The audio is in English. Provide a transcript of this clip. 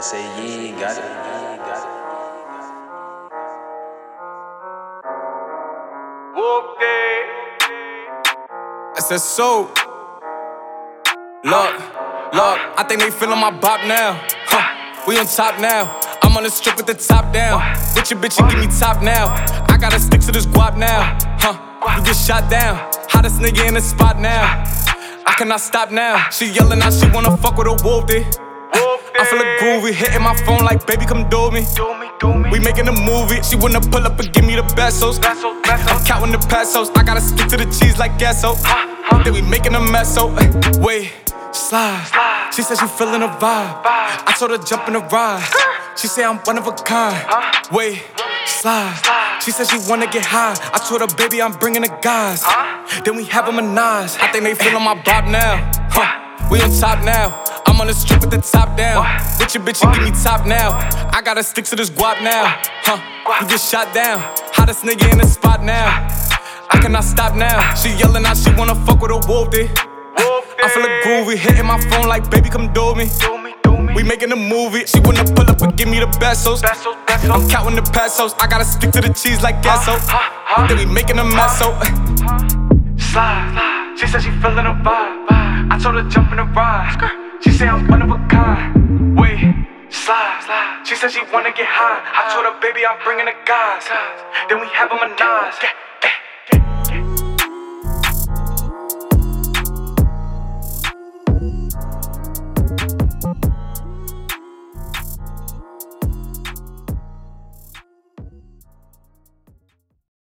say ye got it. Whoop day. I said so. Look, I think they feelin' my bop now. We on top now. I'm on the strip with the top down. With your bitch, you give me top now. I gotta stick to this guap now. You get shot down. Hottest nigga in the spot now. I cannot stop now. She yelling out, she wanna fuck with a wolf day. I feel a groovy, hitting my phone like, baby, come do me. We making a movie. She wanna pull up and give me the pesos. I'm counting the pesos. I gotta stick to the cheese like gasso. Then we making a mess, so wait, slide. She said she feeling a vibe. I told her jump in the ride. She said I'm one of a kind. Wait, slide. She said she wanna get high. I told her, baby, I'm bringing the guys. Then we have a menage. I think they feeling my bop now. We on top now. I'm on the strip with the top down. With your bitch, you give me top now. I gotta stick to this guap now. You get shot down. Hottest nigga in the spot now. I cannot stop now. She yelling out, she wanna fuck with a wolf day. I feel a groovy, hitting my phone like, baby, come do me. We making a movie. She wanna pull up and give me the pesos. I'm counting the pesos. I gotta stick to the cheese like gasso. Then we making a mess, so slide. She said she feeling a vibe. I told her jump in the ride. She said I'm one of a kind. Wait, slide. She said she wanna get high. I told her, baby, I'm bringing the guys. Then we have a menage.